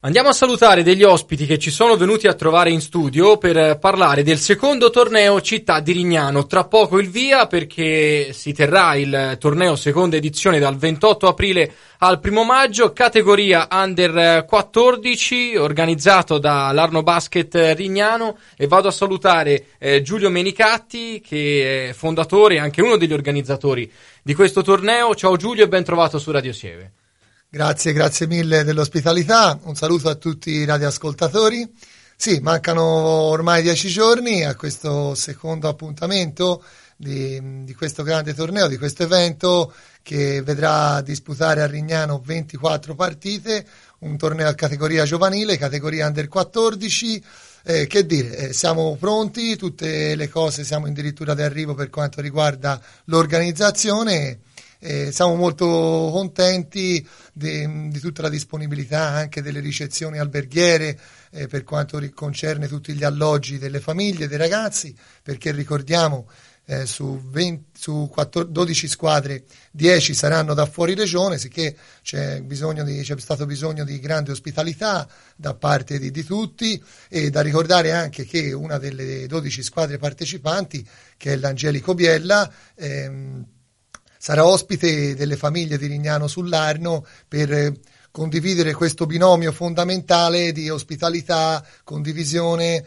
Andiamo a salutare degli ospiti che ci sono venuti a trovare in studio per parlare del secondo torneo Città di Rignano. Tra poco il via, perché si terrà il torneo seconda edizione dal 28 aprile al 1 maggio, categoria Under 14, organizzato da l'Arno Basket Rignano, e vado a salutare Giulio Menicatti, che è fondatore e anche uno degli organizzatori di questo torneo. Ciao Giulio e ben trovato su Radio Sieve. Grazie mille dell'ospitalità, un saluto a tutti i radioascoltatori. Sì, mancano ormai 10 giorni a questo secondo appuntamento di questo grande torneo, di questo evento che vedrà disputare a Rignano 24 partite, un torneo a categoria giovanile, categoria Under 14. Che dire, siamo pronti, tutte le cose siamo addirittura d'arrivo per quanto riguarda l'organizzazione. Siamo molto contenti di tutta la disponibilità anche delle ricezioni alberghiere per quanto concerne tutti gli alloggi delle famiglie, dei ragazzi, perché ricordiamo su 12 squadre 10 saranno da fuori regione, sicché c'è stato bisogno di grande ospitalità da parte di tutti, e da ricordare anche che una delle 12 squadre partecipanti, che è l'Angelico Biella, sarà ospite delle famiglie di Rignano sull'Arno per condividere questo binomio fondamentale di ospitalità, condivisione,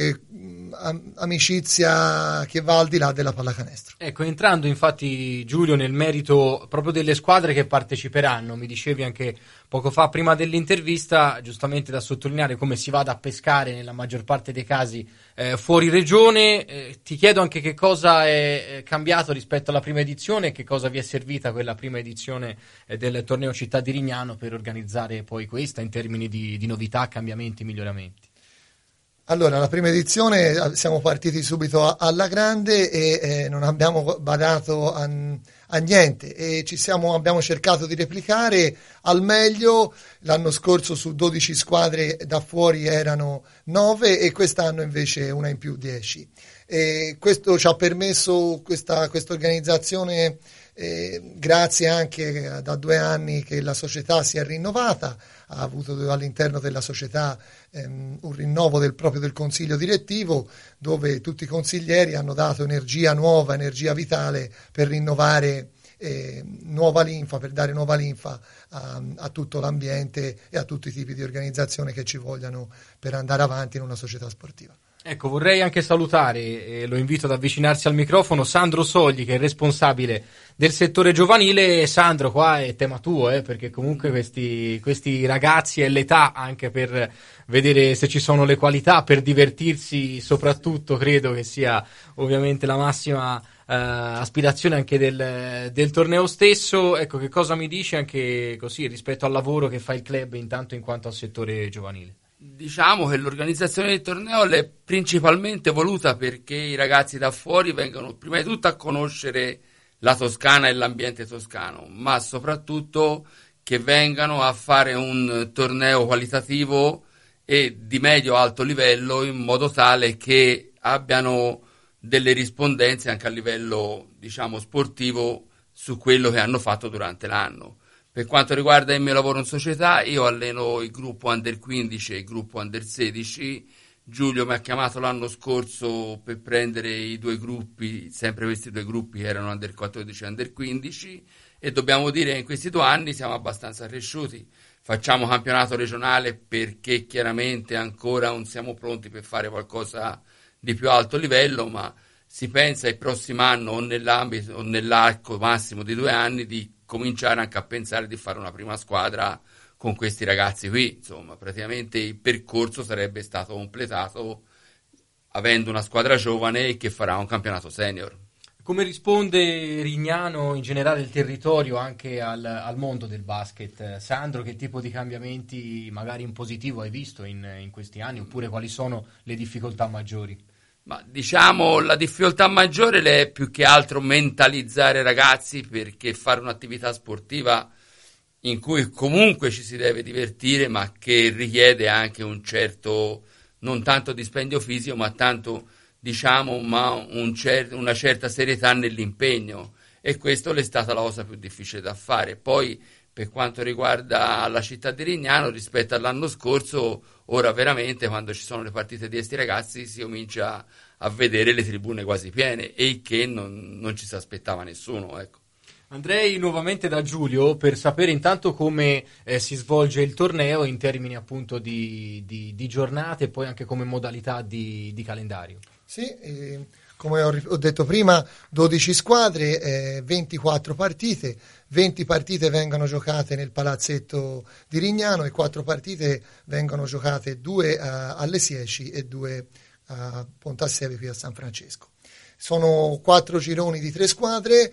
amicizia che va al di là della pallacanestro. Ecco, entrando infatti Giulio nel merito proprio delle squadre che parteciperanno, mi dicevi anche poco fa prima dell'intervista, giustamente da sottolineare come si vada a pescare nella maggior parte dei casi fuori regione. Ti chiedo anche che cosa è cambiato rispetto alla prima edizione e che cosa vi è servita quella prima edizione del torneo Città di Rignano per organizzare poi questa in termini di novità, cambiamenti, miglioramenti. Allora, la prima edizione siamo partiti subito alla grande e non abbiamo badato a niente, e abbiamo cercato di replicare al meglio. L'anno scorso su 12 squadre da fuori erano 9 e quest'anno invece una in più 10. E questo ci ha permesso, questa organizzazione, grazie anche da 2 anni che la società si è rinnovata, ha avuto all'interno della società un rinnovo proprio del consiglio direttivo, dove tutti i consiglieri hanno dato energia nuova, energia vitale per rinnovare nuova linfa, per dare nuova linfa a tutto l'ambiente e a tutti i tipi di organizzazione che ci vogliano per andare avanti in una società sportiva. Ecco, vorrei anche salutare, e lo invito ad avvicinarsi al microfono, Sandro Sogli, che è responsabile del settore giovanile. Sandro, qua è tema tuo, perché comunque questi ragazzi è l'età anche per vedere se ci sono le qualità, per divertirsi soprattutto, credo che sia ovviamente la massima aspirazione anche del torneo stesso. Ecco, che cosa mi dici anche così rispetto al lavoro che fa il club intanto in quanto al settore giovanile? Diciamo che l'organizzazione del torneo è principalmente voluta perché i ragazzi da fuori vengano prima di tutto a conoscere la Toscana e l'ambiente toscano, ma soprattutto che vengano a fare un torneo qualitativo e di medio-alto livello, in modo tale che abbiano delle rispondenze anche a livello, diciamo, sportivo su quello che hanno fatto durante l'anno. Per quanto riguarda il mio lavoro in società, io alleno il gruppo Under 15 e il gruppo Under 16. Giulio mi ha chiamato l'anno scorso per prendere i 2 gruppi, sempre questi 2 gruppi che erano Under 14 e Under 15, e dobbiamo dire che in questi 2 anni siamo abbastanza cresciuti. Facciamo campionato regionale perché chiaramente ancora non siamo pronti per fare qualcosa di più alto livello, ma si pensa il prossimo anno o nell'ambito o nell'arco massimo di 2 anni di cominciare anche a pensare di fare una prima squadra con questi ragazzi qui. Insomma, praticamente il percorso sarebbe stato completato avendo una squadra giovane che farà un campionato senior. Come risponde Rignano, in generale il territorio, anche al mondo del basket? Sandro, che tipo di cambiamenti magari in positivo hai visto in questi anni, oppure quali sono le difficoltà maggiori? Ma diciamo la difficoltà maggiore è più che altro mentalizzare i ragazzi, perché fare un'attività sportiva in cui comunque ci si deve divertire, ma che richiede anche un certo, non tanto dispendio fisico, ma tanto, diciamo, una certa serietà nell'impegno, e questo è stata la cosa più difficile da fare. Poi per quanto riguarda la città di Rignano rispetto all'anno scorso. Ora veramente quando ci sono le partite di questi ragazzi si comincia a vedere le tribune quasi piene, e il che non ci si aspettava nessuno, ecco. Andrei nuovamente da Giulio per sapere intanto come si svolge il torneo in termini appunto di giornate e poi anche come modalità di calendario. Sì, come ho detto prima, 12 squadre, 24 partite, 20 partite vengono giocate nel palazzetto di Rignano e 4 partite vengono giocate, 2 alle Sieci e 2 a Pontassieve qui a San Francesco. Sono 4 gironi di 3 squadre,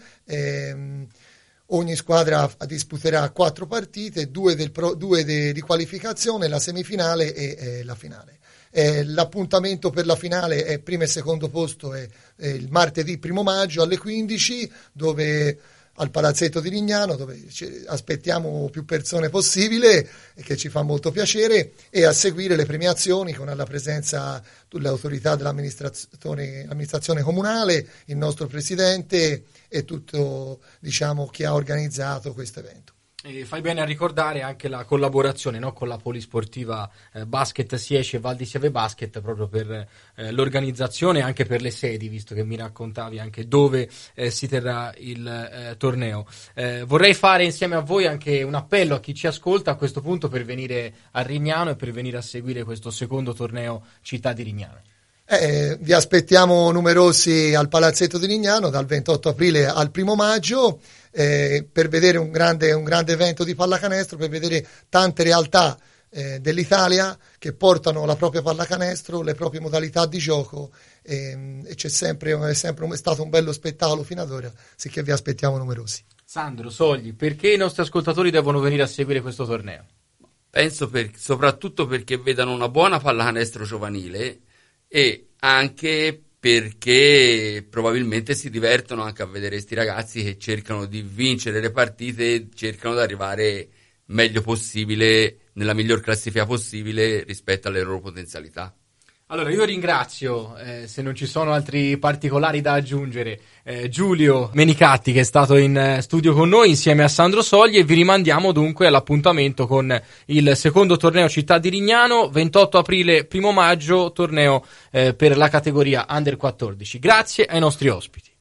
ogni squadra disputerà 4 partite, 2 di qualificazione, la semifinale e la finale. L'appuntamento per la finale è primo e secondo posto è il martedì 1 maggio alle 15, dove al Palazzetto di Rignano, dove aspettiamo più persone possibile e che ci fa molto piacere, e a seguire le premiazioni con la presenza dell'autorità dell'amministrazione comunale, il nostro presidente e tutto, diciamo, chi ha organizzato questo evento. E fai bene a ricordare anche la collaborazione, no, con la Polisportiva Basket Sieci e Val di Sieve Basket, proprio per l'organizzazione e anche per le sedi, visto che mi raccontavi anche dove si terrà il torneo. Vorrei fare insieme a voi anche un appello a chi ci ascolta a questo punto per venire a Rignano e per venire a seguire questo secondo torneo Città di Rignano. Vi aspettiamo numerosi al Palazzetto di Rignano dal 28 aprile al 1 maggio per vedere un grande evento di pallacanestro, per vedere tante realtà dell'Italia che portano la propria pallacanestro, le proprie modalità di gioco, e è sempre stato un bello spettacolo fino ad ora, sicché vi aspettiamo numerosi. Sandro Sogli, perché i nostri ascoltatori devono venire a seguire questo torneo? Penso soprattutto perché vedano una buona pallacanestro giovanile, e anche perché probabilmente si divertono anche a vedere questi ragazzi che cercano di vincere le partite e cercano di arrivare meglio possibile, nella miglior classifica possibile rispetto alle loro potenzialità. Allora io ringrazio, se non ci sono altri particolari da aggiungere, Giulio Menicatti, che è stato in studio con noi insieme a Sandro Sogli, e vi rimandiamo dunque all'appuntamento con il secondo torneo Città di Rignano, 28 aprile, 1 maggio, torneo per la categoria Under 14. Grazie ai nostri ospiti.